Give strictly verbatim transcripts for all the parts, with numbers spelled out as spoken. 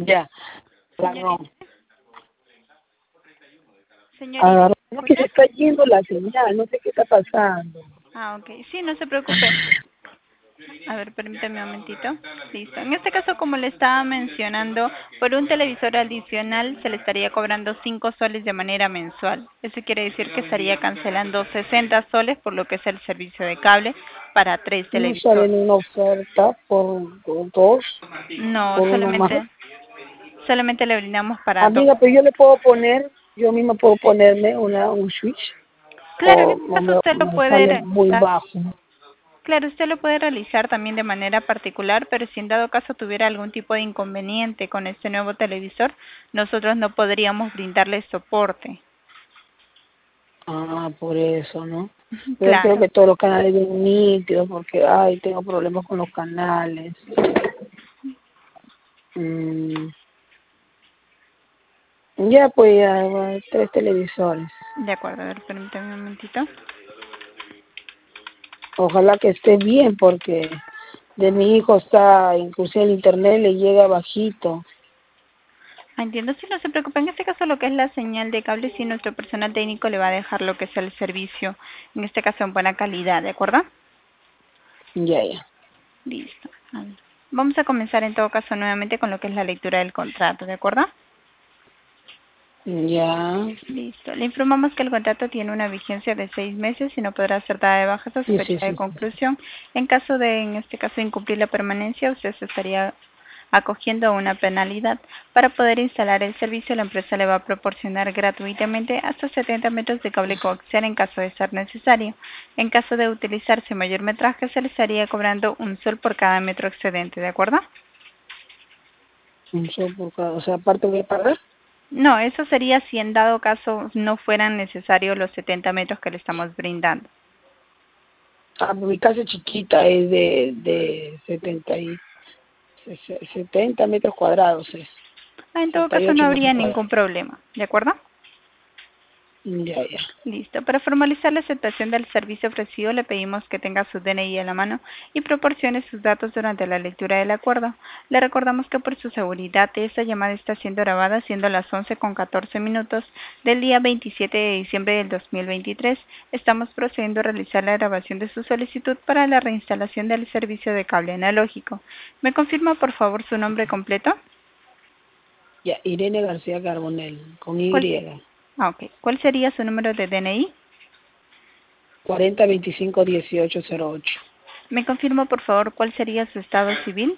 Ya, Señorita, agarró. señorita, Agarró. ¿me No, que se escucha? está yendo la señal, no sé qué está pasando. Ah, ok. Sí, no se preocupe. A ver, permítame un momentito. Listo. En este caso, como le estaba mencionando, por un televisor adicional se le estaría cobrando cinco soles de manera mensual. Eso quiere decir que estaría cancelando sesenta soles por lo que es el servicio de cable para tres No sale televisores. ni una oferta por, por dos, No, por uno más. solamente, solamente le brindamos para dos. Amiga, pero yo le puedo poner, yo misma puedo ponerme una un switch, Claro, en o, este o caso me, usted lo me puede sale muy realizar. bajo. Claro, usted lo puede realizar también de manera particular, pero si en dado caso tuviera algún tipo de inconveniente con este nuevo televisor, nosotros no podríamos brindarle soporte. Ah, por eso, ¿no? Yo creo Claro. que todos los canales bien nítidos, porque, ay, tengo problemas con los canales. Mm, ya, pues, ya, va, tres televisores. De acuerdo, a ver, permítame un momentito. Ojalá que esté bien, porque de mi hijo está, inclusive el internet le llega bajito. Ah, entiendo, sí, no se preocupe. En este caso, lo que es la señal de cable, sí, nuestro personal técnico le va a dejar lo que es el servicio, en este caso en buena calidad, ¿de acuerdo? Ya, ya. Listo. A ver. Vamos a comenzar en todo caso nuevamente con lo que es la lectura del contrato, ¿de acuerdo? Ya. Listo. Le informamos que el contrato tiene una vigencia de seis meses y no podrá ser dada de baja hasta su Sí, sí, fecha de sí, sí. conclusión. En caso de, en este caso, incumplir la permanencia, usted se estaría acogiendo a una penalidad. Para poder instalar el servicio, la empresa le va a proporcionar gratuitamente hasta setenta metros de cable coaxial en caso de ser necesario. En caso de utilizarse mayor metraje, se le estaría cobrando un sol por cada metro excedente, ¿de acuerdo? Un sol por cada, o sea, aparte voy a pagar. No, eso sería si en dado caso no fueran necesarios los setenta metros que le estamos brindando. Ah, mi casa chiquita es de, de setenta y, setenta metros cuadrados, es. Ah, en todo sesenta y caso no ocho metros habría cuadrados. ningún problema, ¿de acuerdo? Ya, ya. Listo. Para formalizar la aceptación del servicio ofrecido, le pedimos que tenga su D N I a la mano y proporcione sus datos durante la lectura del acuerdo. Le recordamos que por su seguridad esta llamada está siendo grabada, siendo las once con catorce minutos del día veintisiete de diciembre del dos mil veintitrés. Estamos procediendo a realizar la grabación de su solicitud para la reinstalación del servicio de cable analógico. ¿Me confirma por favor su nombre completo? Ya, Irene García Carbonell, con ¿Cuál? Y. Ah, ok. ¿Cuál sería su número de D N I? cuarenta veinticinco dieciocho cero ocho. ¿Me confirma por favor cuál sería su estado civil?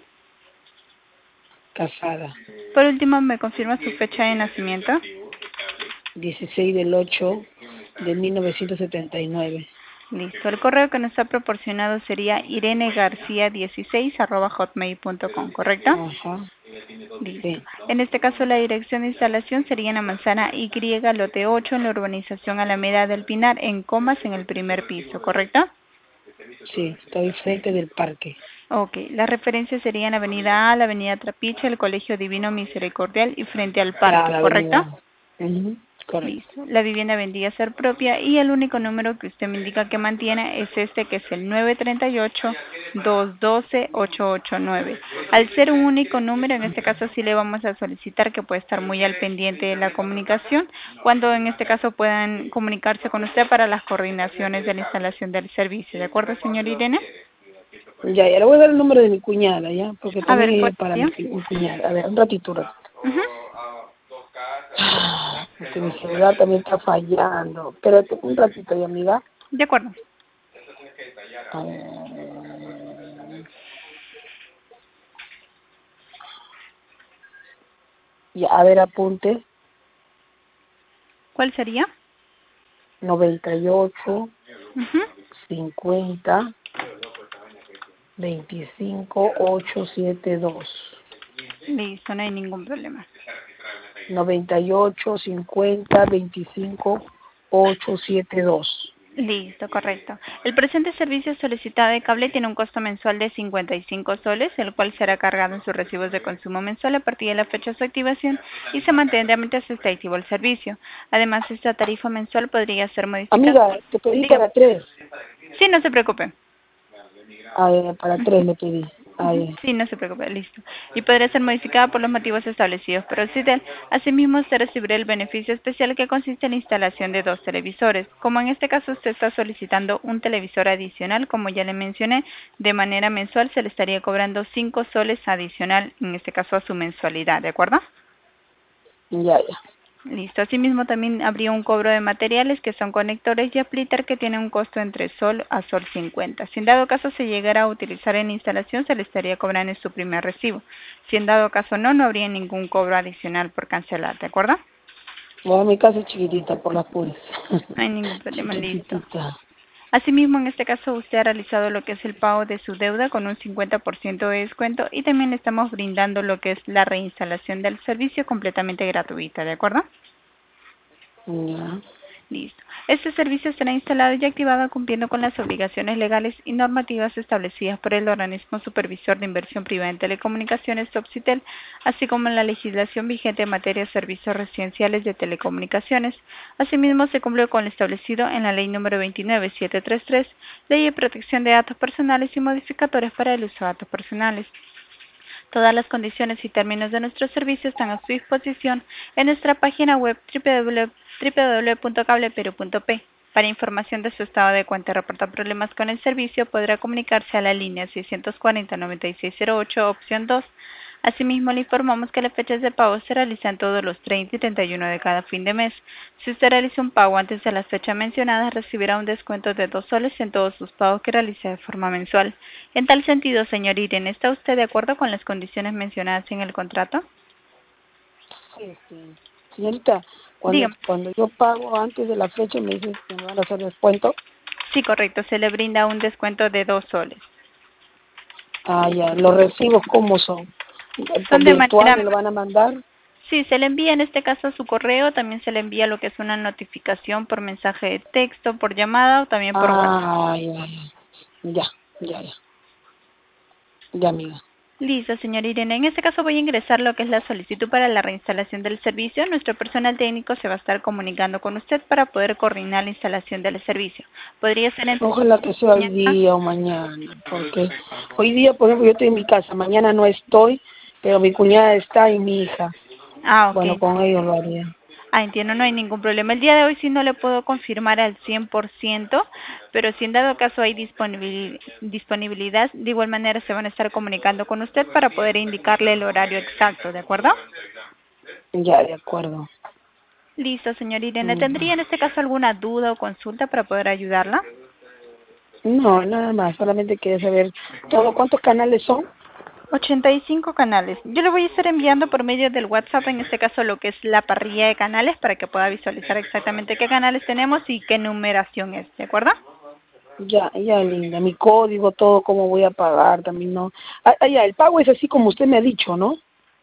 Casada. Por último, ¿me confirma su fecha de nacimiento? dieciséis del ocho de mil novecientos setenta y nueve. Listo. El correo que nos ha proporcionado sería irenegarcia dieciséis arroba hotmail punto com, ¿correcto? Ajá. Listo. Sí, En este caso, la dirección de instalación sería en la manzana Y, lote ocho, en la urbanización Alameda del Pinar, en Comas, en el primer piso, ¿correcto? sí, estoy frente del parque. Ok. Las referencias serían Avenida A, la Avenida Trapiche, el Colegio Divino Misericordial y frente al Claro, parque, la ¿correcto? avenida. Ujú, correcto. Listo. La vivienda vendría a ser propia y el único número que usted me indica que mantiene es este, que es el nueve tres ocho, dos uno dos, ocho ocho nueve. Al ser un único número, en este caso sí le vamos a solicitar que pueda estar muy al pendiente de la comunicación, cuando en este caso puedan comunicarse con usted para las coordinaciones de la instalación del servicio. ¿De acuerdo, señor Irene? Ya, ya le voy a dar el número de mi cuñada, ¿ya? Porque A también ver, ella ¿cuál es para mi, sería? cu- mi cuñada. A ver, un ratito, un ratito. Ujú. Ah, porque mi celular también está fallando. Espérate un ratito, ya, amiga. De acuerdo. Ah, ya, a ver, apunte. ¿Cuál sería? noventa y ocho, Ujú. cincuenta, veinticinco, ochocientos setenta y dos. Listo, no hay ningún problema. noventa y ocho, cincuenta, veinticinco, ochocientos setenta y dos. Listo, correcto. El presente servicio solicitado de cable tiene un costo mensual de cincuenta y cinco soles, el cual será cargado en sus recibos de consumo mensual a partir de la fecha de su activación y se mantendrá mientras esté activo el servicio. Además, esta tarifa mensual podría ser modificada. Amiga, te pedí Dígame. para tres. Sí, no se preocupe. A ver, para tres le pedí. Ah, Ujú. ya. Sí, no se preocupe, listo. Y podría ser modificada por los motivos establecidos por Occitel. Asimismo, usted recibirá el beneficio especial que consiste en la instalación de dos televisores. Como en este caso usted está solicitando un televisor adicional, como ya le mencioné, de manera mensual se le estaría cobrando cinco soles adicional, en este caso a su mensualidad, ¿de acuerdo? Ya, ya. Listo. Asimismo, también habría un cobro de materiales que son conectores y splitter que tiene un costo entre sol a sol cincuenta. Si en dado caso se llegara a utilizar en instalación, se le estaría cobrando en su primer recibo. Si en dado caso no, no habría ningún cobro adicional por cancelar, ¿de acuerdo? Bueno, mi casa es chiquitita por las puras. No hay ningún problema, listo. Chiquitita. Asimismo, en este caso, usted ha realizado lo que es el pago de su deuda con un cincuenta por ciento de descuento y también le estamos brindando lo que es la reinstalación del servicio completamente gratuita, ¿de acuerdo? Ya. Listo. Este servicio será instalado y activado cumpliendo con las obligaciones legales y normativas establecidas por el organismo supervisor de inversión privada en telecomunicaciones Occitel, así como en la legislación vigente en materia de servicios residenciales de telecomunicaciones. Asimismo, se cumple con lo establecido en la Ley número veintinueve mil setecientos treinta y tres, Ley de Protección de Datos Personales y modificatorios para el uso de datos personales. Todas las condiciones y términos de nuestro servicio están a su disposición en nuestra página web w w w punto cableperu punto p. Para información de su estado de cuenta y reportar problemas con el servicio, podrá comunicarse a la línea seiscientos cuarenta, noventa y seis cero ocho, opción dos. Asimismo, le informamos que las fechas de pago se realizan todos los treinta y treinta y uno de cada fin de mes. Si usted realiza un pago antes de las fechas mencionadas, recibirá un descuento de dos soles en todos sus pagos que realice de forma mensual. En tal sentido, señor Irene, ¿está usted de acuerdo con las condiciones mencionadas en el contrato? Sí, sí. Señorita, cuando, Dígame. cuando yo pago antes de la fecha me dices que me van a hacer descuento. Sí, correcto, se le brinda un descuento de dos soles. Ah, ya. Los recibos, ¿cómo son? ¿Por Son de virtual manera... me lo van a mandar? Sí, se le envía en este caso a su correo, también se le envía lo que es una notificación por mensaje de texto, por llamada o también por WhatsApp. Ah, ya, ya. Ya, ya, ya. Ya, amiga. Listo, señor Irene. En este caso voy a ingresar lo que es la solicitud para la reinstalación del servicio. Nuestro personal técnico se va a estar comunicando con usted para poder coordinar la instalación del servicio. Podría ser entre Ojalá que sea hoy mañana. día o mañana, porque hoy día, por ejemplo, yo estoy en mi casa, mañana no estoy, pero mi cuñada está y mi hija. Ah, Bueno, ok. con ellos lo haría. Ah, entiendo, no hay ningún problema. El día de hoy sí no le puedo confirmar al cien por ciento, pero si en dado caso hay disponibil- disponibilidad, de igual manera se van a estar comunicando con usted para poder indicarle el horario exacto, ¿de acuerdo? Ya, de acuerdo. Listo, señor Irene. ¿Tendría Ya. en este caso alguna duda o consulta para poder ayudarla? No, nada más, solamente quería saber todo. ¿Cuántos canales son? ochenta y cinco canales. Yo le voy a estar enviando por medio del WhatsApp, en este caso, lo que es la parrilla de canales para que pueda visualizar exactamente qué canales tenemos y qué numeración es, ¿de acuerdo? Ya, ya, linda. Mi código, todo, cómo voy a pagar, también no. Ah, ah, ya, el pago es así como usted me ha dicho, ¿no?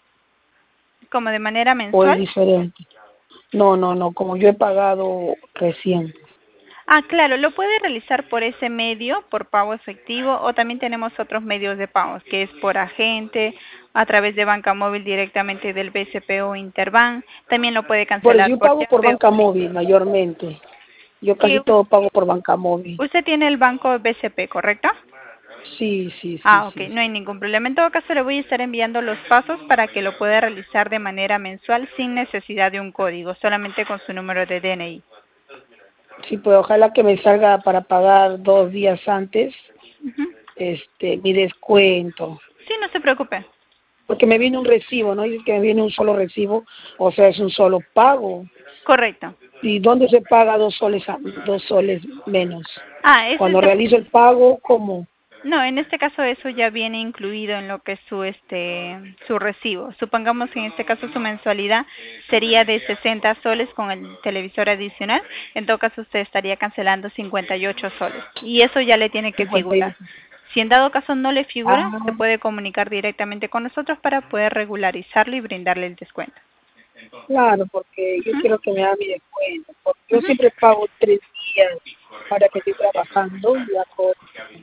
Como de manera ¿O es mensual. diferente? No, no, no, como yo he pagado recién. Ah, claro, lo puede realizar por ese medio, por pago efectivo, o también tenemos otros medios de pago, que es por agente, a través de banca móvil directamente del B C P o Interbank. También lo puede Por eso cancelar yo por pago por llave. banca móvil mayormente. Yo Y casi todo pago por banca móvil. usted tiene el banco B C P, ¿correcto? Sí, sí, sí, Ah, ok, sí, no hay sí. ningún problema. En todo caso, le voy a estar enviando los pasos para que lo pueda realizar de manera mensual sin necesidad de un código, solamente con su número de D N I. Sí, pues ojalá que me salga para pagar dos días antes, Ujú. este, mi descuento. Sí, no se preocupe. Porque me viene un recibo, ¿no? Dice que me viene un solo recibo, o sea, es un solo pago. Correcto. ¿Y dónde se paga dos soles, a- dos soles menos? Ah, ese Cuando se... realizo el pago, ¿cómo? No, en este caso eso ya viene incluido en lo que es su este su recibo. Supongamos que en este caso su mensualidad sería de sesenta soles con el televisor adicional. En todo caso usted estaría cancelando cincuenta y ocho soles. Y eso ya le tiene que cincuenta y figurar. ocho. Si en dado caso no le figura, Ah, se puede comunicar directamente con nosotros para poder regularizarlo y brindarle el descuento. claro, porque yo Ujú, quiero que me haga mi descuento. Porque yo ujú. siempre pago tres días para que estoy trabajando y ya puedo,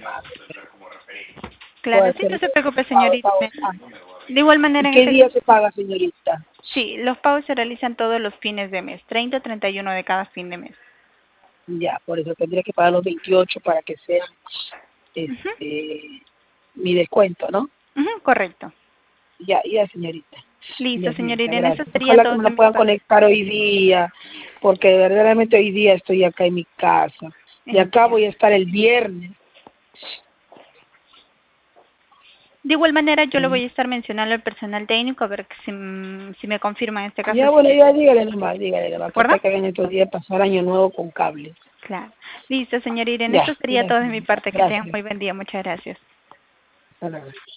puedo Claro, sí, hacer no el se preocupe, pago, señorita. pago antes. De igual ¿Y manera, en qué este día caso, se paga, señorita? sí, los pagos se realizan todos los fines de mes, treinta, treinta y uno de cada fin de mes. Ya, por eso tendría que pagar los veintiocho para que sea Ujú. este mi descuento, ¿no? Ujú, correcto. Ya, ya, señorita. Listo, Ya, señora señorita, Irene, eso gracias. sería Ojalá que todo me de lo mi puedan parte. conectar hoy día, porque verdaderamente hoy día estoy acá en mi casa. Y acá voy a Entiendo. estar el viernes. De igual manera, yo le Mm. voy a estar mencionando al personal técnico a ver que si, mm, si me confirma en este caso. Ya, Si, bueno, ya dígale nomás, dígale ¿de nomás, que acuerdo? hasta que ven estos días pasar año nuevo con cables. Claro. Listo, señora Irene, Ya, eso sería ya, todo de mi señorita. parte. Que tengan Gracias. muy buen día. Muchas gracias. Hasta luego.